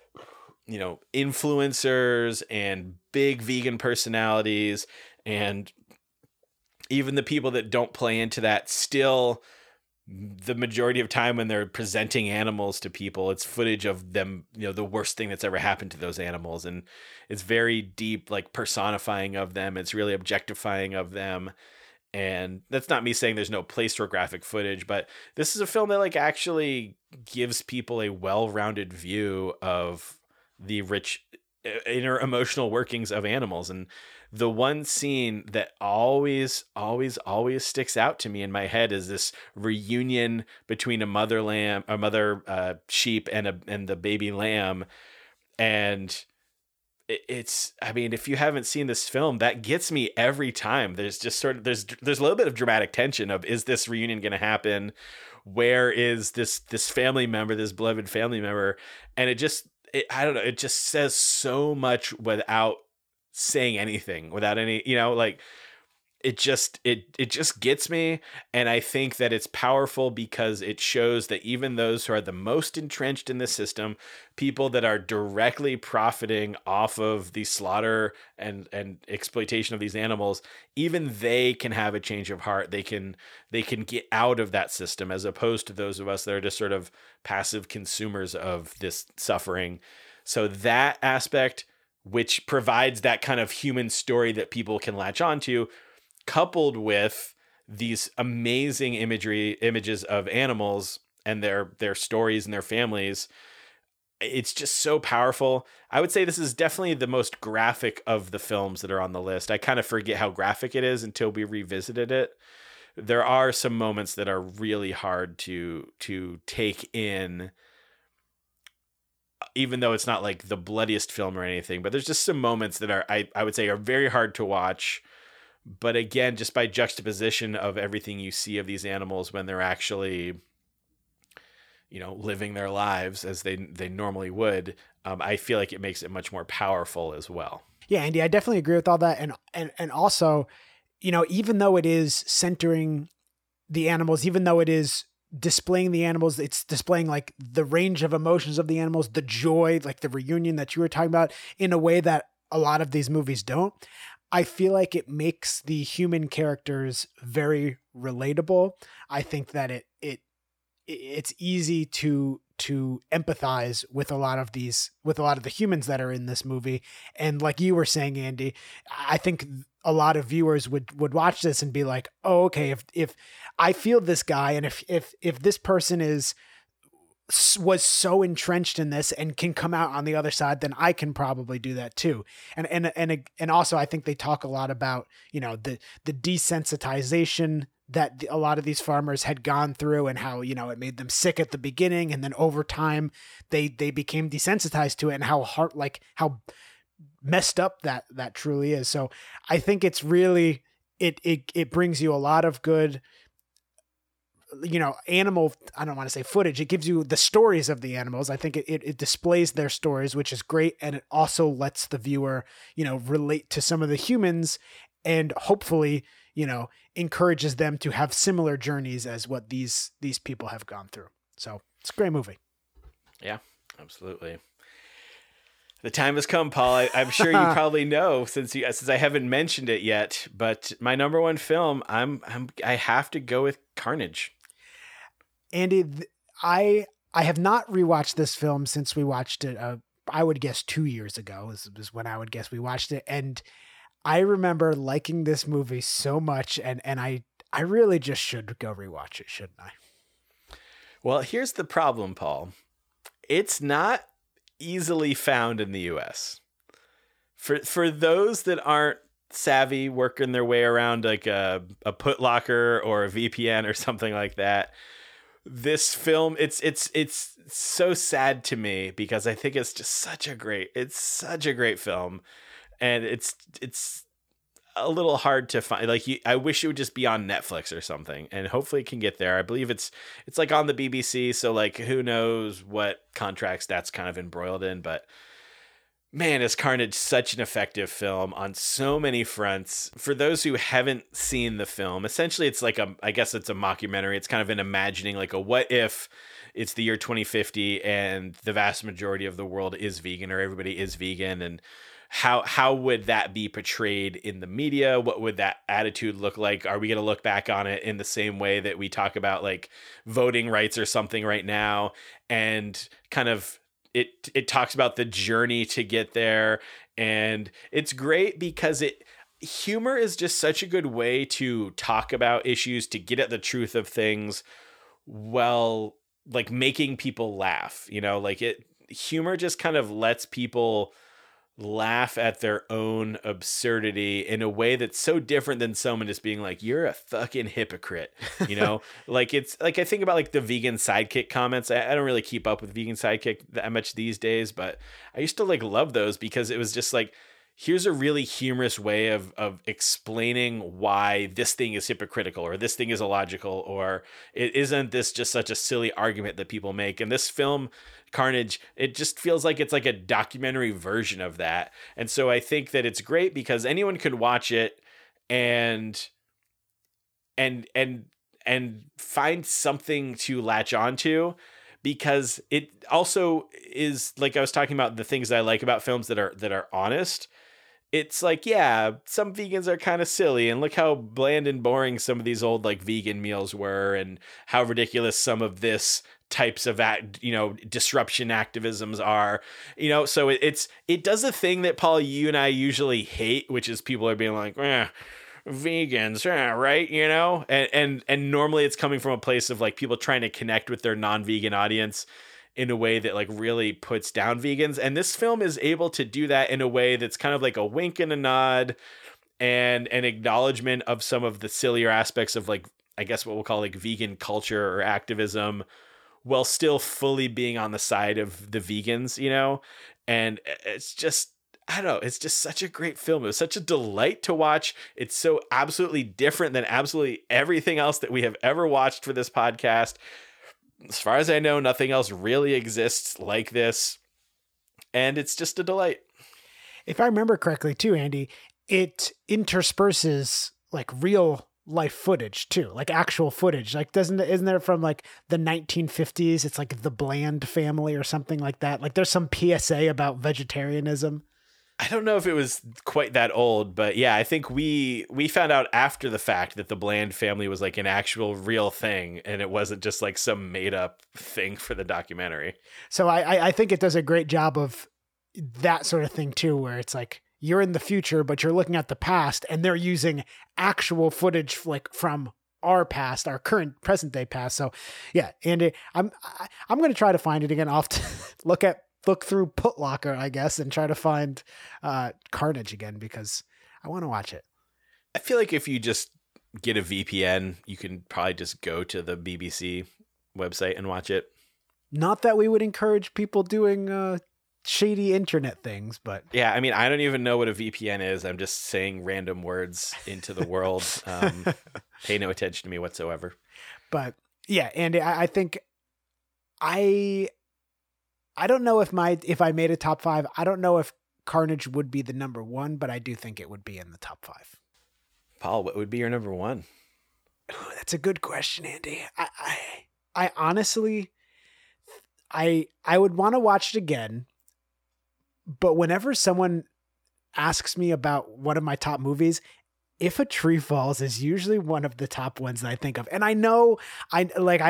influencers and big vegan personalities, and even the people that don't play into that still, the majority of time when they're presenting animals to people, it's footage of them, the worst thing that's ever happened to those animals. And it's very deep, like personifying of them. It's really objectifying of them. And that's not me saying there's no place for graphic footage, but this is a film that like actually gives people a well-rounded view of the rich inner emotional workings of animals. And the one scene that always sticks out to me in my head is this reunion between a mother sheep and the baby lamb. And if you haven't seen this film, that gets me every time. There's just there's a little bit of dramatic tension of, is this reunion going to happen? Where is this family member, this beloved family member? And it just says so much without saying anything, without any, it just gets me. And I think that it's powerful because it shows that even those who are the most entrenched in the system, people that are directly profiting off of the slaughter and exploitation of these animals, even they can have a change of heart. They can get out of that system, as opposed to those of us that are just sort of passive consumers of this suffering. So that aspect, which provides that kind of human story that people can latch onto, coupled with these amazing images of animals and their stories and their families, it's just so powerful. I would say this is definitely the most graphic of the films that are on the list. I kind of forget how graphic it is until we revisited it. There are some moments that are really hard to take in, even though it's not like the bloodiest film or anything, but there's just some moments that are, I would say, are very hard to watch. But again, just by juxtaposition of everything you see of these animals when they're actually, living their lives as they normally would, I feel like it makes it much more powerful as well. Yeah, Andy, I definitely agree with all that. And also, even though it is centering the animals, even though it is displaying the animals, it's displaying like the range of emotions of the animals, the joy, like the reunion that you were talking about, in a way that a lot of these movies don't. I feel like it makes the human characters very relatable. I think that it's easy to to empathize with a lot of the humans that are in this movie. And like you were saying, Andy, I think a lot of viewers would watch this and be like, oh, okay, if I feel this guy, and if this person was so entrenched in this and can come out on the other side, then I can probably do that too. And also I think they talk a lot about, the desensitization that a lot of these farmers had gone through, and how, it made them sick at the beginning. And then over time they became desensitized to it, and how how messed up that truly is. So I think it's really, it brings you a lot of good, animal, I don't want to say footage. It gives you the stories of the animals. I think it displays their stories, which is great. And it also lets the viewer, relate to some of the humans, and hopefully, encourages them to have similar journeys as what these people have gone through. So it's a great movie. Yeah, absolutely. The time has come, Paul. I'm sure you probably know since I haven't mentioned it yet, but my number one film, I have to go with Carnage. Andy, I have not rewatched this film since we watched it. I would guess 2 years ago is when I would guess we watched it. And I remember liking this movie so much, and I really just should go rewatch it, shouldn't I? Well, here's the problem, Paul. It's not easily found in the US. For those that aren't savvy, working their way around like a Putlocker or a VPN or something like that, this film, it's so sad to me, because I think it's just such a great film, and it's a little hard to find. Like, I wish it would just be on Netflix or something, and hopefully it can get there. I believe it's like on the BBC, so like who knows what contracts that's kind of embroiled in, but man, is Carnage such an effective film on so many fronts. For those who haven't seen the film, essentially it's like I guess it's a mockumentary. It's kind of an imagining, like a what if it's the year 2050 and the vast majority of the world is vegan, or everybody is vegan, and how would that be portrayed in the media? What would that attitude look like? Are we going to look back on it in the same way that we talk about like voting rights or something right now? And kind of it talks about the journey to get there. And it's great because humor is just such a good way to talk about issues, to get at the truth of things, while like making people laugh, humor just kind of lets people laugh at their own absurdity in a way that's so different than someone just being like, you're a fucking hypocrite, like it's like, I think about like the vegan sidekick comments. I don't really keep up with vegan sidekick that much these days, but I used to like love those, because it was just like, here's a really humorous way of explaining why this thing is hypocritical, or this thing is illogical, or isn't this just such a silly argument that people make. And this film, Carnage, it just feels like it's like a documentary version of that. And so I think that it's great because anyone could watch it and find something to latch onto, because it also is, like I was talking about, the things that I like about films that are honest. It's like, yeah, some vegans are kind of silly, and look how bland and boring some of these old like vegan meals were, and how ridiculous some of this types of disruption activisms are, so it does a thing that, Paul, you and I usually hate, which is people are being like, vegans, right? And normally it's coming from a place of like people trying to connect with their non-vegan audience in a way that like really puts down vegans. And this film is able to do that in a way that's kind of like a wink and a nod, and an acknowledgement of some of the sillier aspects of like, I guess what we'll call like vegan culture or activism, while still fully being on the side of the vegans, and it's just, I don't know, it's just such a great film. It was such a delight to watch. It's so absolutely different than absolutely everything else that we have ever watched for this podcast. As far as I know, nothing else really exists like this, and it's just a delight. If I remember correctly too, Andy, it intersperses like real life footage too, like actual footage. Like isn't there from like the 1950s? It's like the Bland family or something like that. Like there's some PSA about vegetarianism. I don't know if it was quite that old, but yeah, I think we found out after the fact that the Bland family was like an actual real thing, and it wasn't just like some made up thing for the documentary. So I think it does a great job of that sort of thing too, where it's like you're in the future, but you're looking at the past, and they're using actual footage like from our past, our current present day past. So yeah, Andy, I'm going to try to find it again. I'll have to look through Putlocker, I guess, and try to find Carnage again because I want to watch it. I feel like if you just get a VPN, you can probably just go to the BBC website and watch it. Not that we would encourage people doing shady internet things, but yeah, I mean, I don't even know what a VPN is. I'm just saying random words into the world. Pay no attention to me whatsoever. But yeah, Andy, I think I don't know if I made a top 5, I don't know if Carnage would be the number 1, but I do think it would be in the top 5. Paul, what would be your number 1? Ooh, that's a good question, Andy. I honestly, I would want to watch it again, but whenever someone asks me about one of my top movies, If a Tree Falls is usually one of the top ones that I think of. And I know I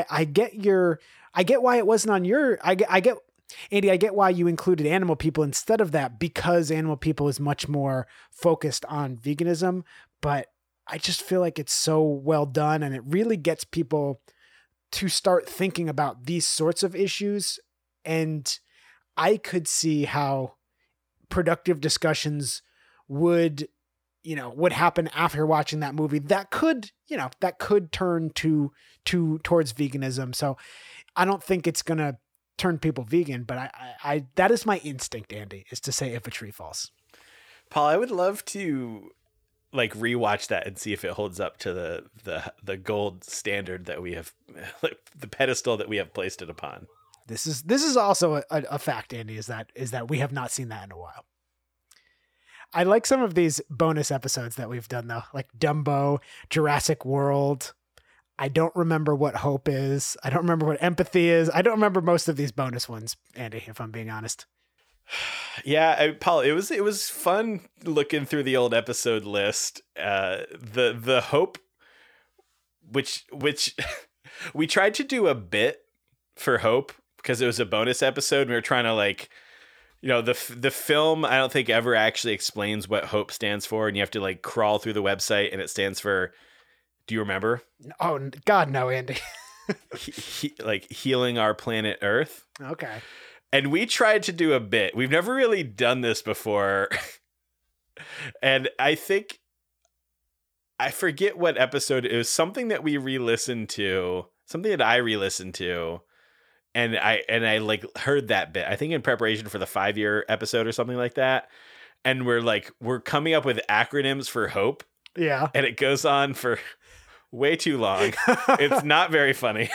get why it wasn't on your, Andy, I get why you included Animal People instead of that, because Animal People is much more focused on veganism, but I just feel like it's so well done and it really gets people to start thinking about these sorts of issues. And I could see how productive discussions would happen after watching that movie that could turn towards veganism. So I don't think it's going to turn people vegan, but I that is my instinct, Andy, is to say If a Tree Falls. Paul, I would love to like rewatch that and see if it holds up to the gold standard that we have, like, the pedestal that we have placed it upon. This is also a fact, Andy, is that we have not seen that in a while. I like some of these bonus episodes that we've done though, like Dumbo, Jurassic World. I don't remember what hope is. I don't remember what empathy is. I don't remember most of these bonus ones, Andy, if I'm being honest. Yeah, Paul, it was fun looking through the old episode list. The hope, which we tried to do a bit for hope because it was a bonus episode. And we were trying to like, the film I don't think ever actually explains what hope stands for, and you have to like crawl through the website, and it stands for. Do you remember? Oh God, no, Andy. Like healing our planet Earth. Okay. And we tried to do a bit. We've never really done this before. And I think I forget what episode it was. Something that we re-listened to, something that I re-listened to. And I like heard that bit, I think in preparation for the 5-year episode or something like that. And we're coming up with acronyms for hope. Yeah. And it goes on for way too long. It's not very funny.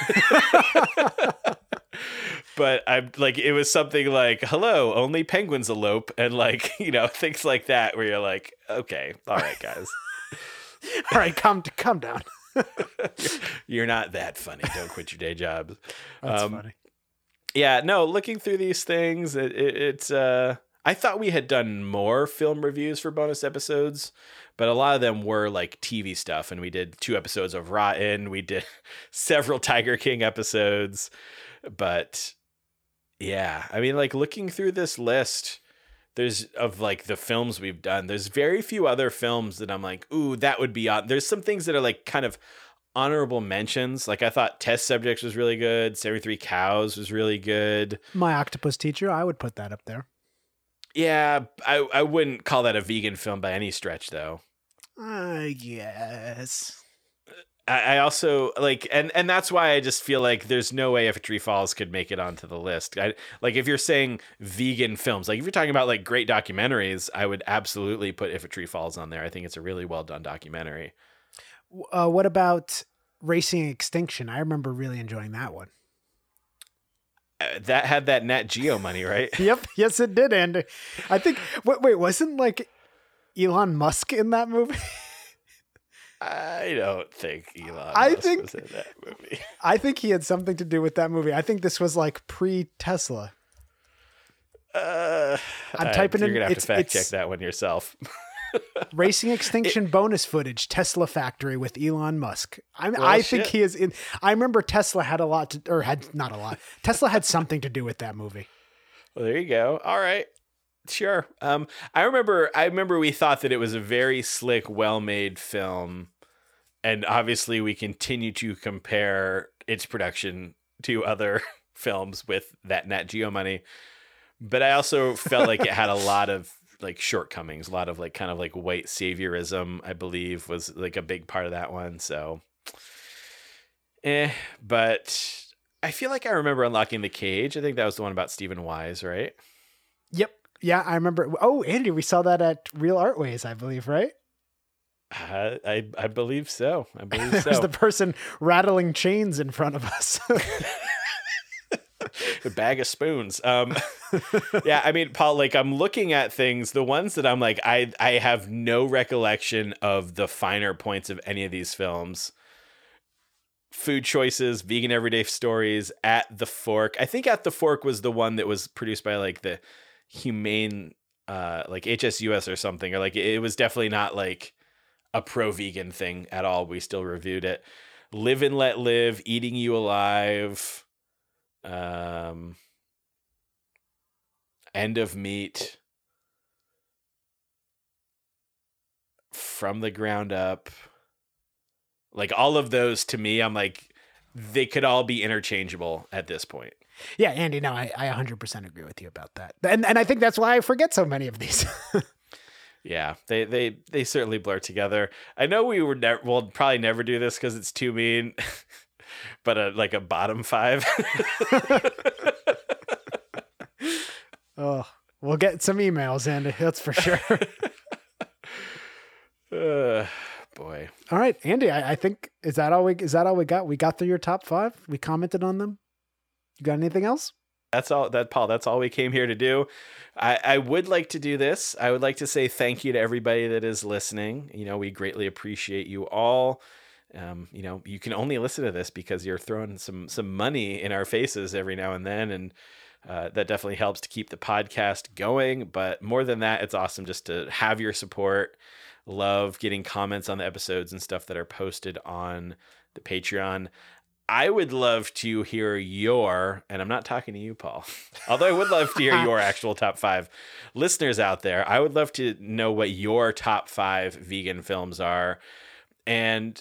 But I'm like, it was something like, hello, only penguins elope. And like, things like that where you're like, okay, all right, guys. All right, calm down. You're not that funny. Don't quit your day job. That's funny. Yeah, no, looking through these things, it's I thought we had done more film reviews for bonus episodes, but a lot of them were like TV stuff. And we did 2 episodes of Rotten. We did several Tiger King episodes. But yeah, I mean, like looking through this list, of like the films we've done, there's very few other films that I'm like, ooh, that would be on. There's some things that are like kind of honorable mentions. Like I thought Test Subjects was really good. 73 Cows was really good. My Octopus Teacher, I would put that up there. Yeah, I wouldn't call that a vegan film by any stretch, though. I guess. I also like, and that's why I just feel like there's no way If a Tree Falls could make it onto the list. Like if you're saying vegan films, like if you're talking about like great documentaries, I would absolutely put If a Tree Falls on there. I think it's a really well done documentary. What about Racing Extinction? I remember really enjoying that one. That had that Nat Geo money, right? Yep. Yes, it did, Andy. I think. Wait, wasn't like Elon Musk in that movie? I don't think Elon Musk was in that movie. I think he had something to do with that movie. I think this was like pre-Tesla. I'm typing You're in. gonna have to It's fact check that one yourself. Racing Extinction bonus footage, Tesla factory with Elon Musk. I think shit. he is in. I remember Tesla had a lot to, or had not a lot. Tesla had something to do with that movie. Well, there you go. All right. Sure. I remember we thought that it was a very slick, well-made film. And obviously we continue to compare its production to other films with that Nat Geo money. But I also felt like it had a lot of like shortcomings, a lot of like kind of like white saviorism, I believe was like a big part of that one. So, but I feel like I remember Unlocking the Cage. I think that was the one about Stephen Wise, right? Yep. Yeah, I remember. Oh, Andy, we saw that at Real Artways, I believe, right? I believe so. I believe There was so. the person rattling chains in front of us. A bag of spoons. Yeah, I mean, Paul, like I'm looking at things, the ones that I'm like, I have no recollection of the finer points of any of these films. Food Choices, Vegan Everyday Stories, At the Fork. I think At the Fork was the one that was produced by like the Humane, like HSUS or something, or like it was definitely not like a pro-vegan thing at all. We still reviewed it. Live and Let Live, Eating You Alive, End of Meat, From the Ground Up. Like all of those to me, I'm like, they could all be interchangeable at this point. Yeah, Andy, no, I 100% agree with you about that. And I think that's why I forget so many of these. Yeah, they certainly blur together. I know we'll probably never do this because it's too mean, but like a bottom five. Oh, we'll get some emails, Andy. That's for sure. Boy, All right, Andy, I think is that all we got? We got through your top 5. We commented on them. You got anything else? that's all. Paul. That's all we came here to do. I would like to do this. I would like to say thank you to everybody that is listening. You know, we greatly appreciate you all. You know, you can only listen to this because you're throwing some money in our faces every now and then, and that definitely helps to keep the podcast going. But more than that, it's awesome just to have your support. Love getting comments on the episodes and stuff that are posted on the Patreon. I would love to hear and I'm not talking to you, Paul, although I would love to hear your actual top 5 listeners out there. I would love to know what your top 5 vegan films are. And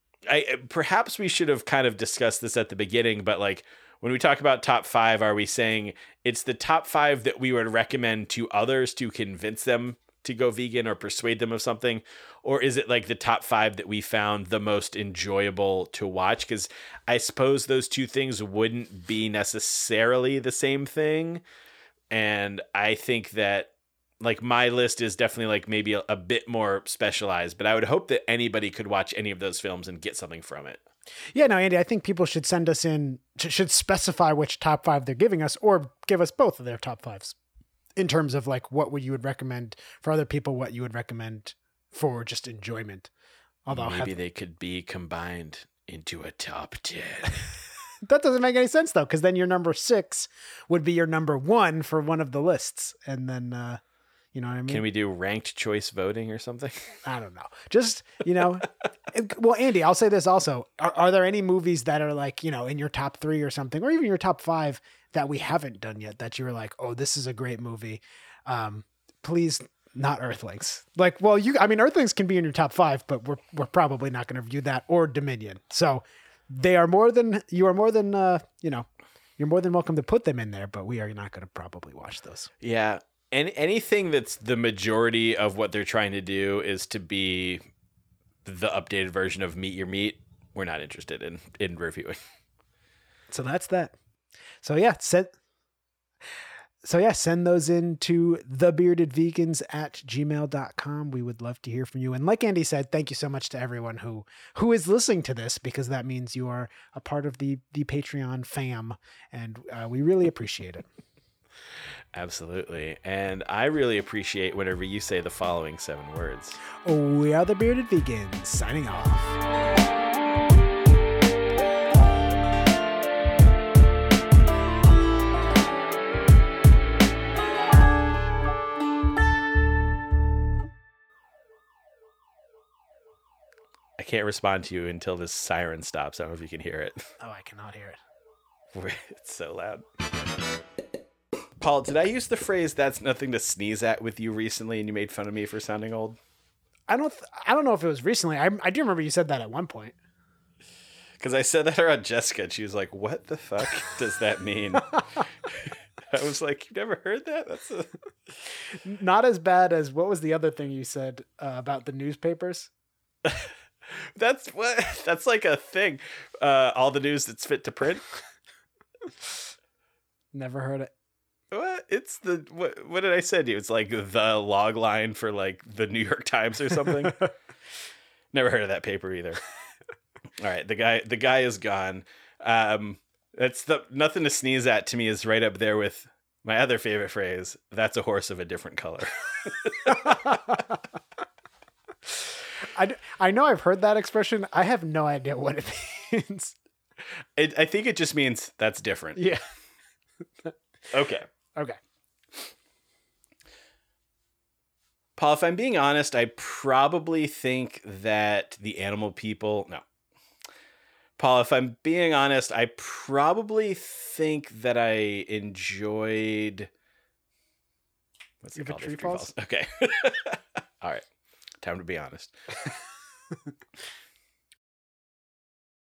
perhaps we should have kind of discussed this at the beginning, but like when we talk about top 5, are we saying it's the top 5 that we would recommend to others to convince them to go vegan or persuade them of something? Or is it like the top 5 that we found the most enjoyable to watch? Because I suppose those two things wouldn't be necessarily the same thing. And I think that like my list is definitely like maybe a bit more specialized, but I would hope that anybody could watch any of those films and get something from it. Yeah, no, Andy, I think people should send us in, should specify which top 5 they're giving us, or give us both of their top 5s in terms of like what you would recommend for other people, what you would recommend for just enjoyment. Although maybe they could be combined into a top 10. That doesn't make any sense though, because then your number 6 would be your number 1 for one of the lists, and then you know what I mean? Can we do ranked choice voting or something? I don't know. Just, you know, well, Andy, I'll say this also. Are there any movies that are like, you know, in your top 3 or something, or even your top 5 that we haven't done yet that you were like, oh, this is a great movie? Please, not Earthlings. Like, well, Earthlings can be in your top 5, but we're probably not going to review that, or Dominion. So you are more than you're more than welcome to put them in there, but we are not going to probably watch those. Yeah. Anything that's the majority of what they're trying to do is to be the updated version of Meet Your Meat, we're not interested in reviewing. So that's that. So yeah, send those in to thebeardedvegans@gmail.com. We would love to hear from you. And like Andy said, thank you so much to everyone who is listening to this, because that means you are a part of the Patreon fam, and we really appreciate it. Absolutely. And I really appreciate whenever you say the following 7 words. We are the Bearded Vegans, signing off. can't respond to you until this siren stops. I don't know if you can hear it. Oh, I cannot hear it. It's so loud. Paul, did I use the phrase "that's nothing to sneeze at" with you recently, and you made fun of me for sounding old? I don't know if it was recently. I do remember you said that at one point. Because I said that around Jessica, and she was like, "What the fuck does that mean?" I was like, "You've never heard that? That's a..." Not as bad as what was the other thing you said about the newspapers? That's what. That's like a thing. All the news that's fit to print. Never heard it. What? It's the what did I send you? It's like the log line for like the New York Times or something. Never heard of that paper either. All right, the guy is gone. That's the nothing to sneeze at to me is right up there with my other favorite phrase. That's a horse of a different color. I know I've heard that expression. I have no idea what it means. I think it just means that's different. Yeah. Okay. Okay. Paul, if I'm being honest, I probably think that the animal people... No. Paul, if I'm being honest, I probably think that I enjoyed... What's it If a called? Tree If a Falls? Okay. All right. Time to be honest.